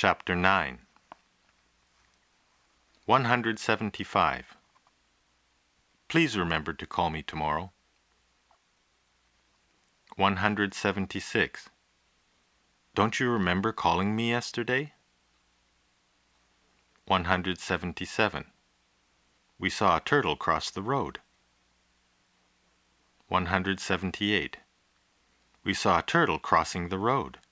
Chapter 9. 175. Please remember to call me tomorrow. 176. Don't you remember calling me yesterday? 177. We saw a turtle cross the road. 178. We saw a turtle crossing the road.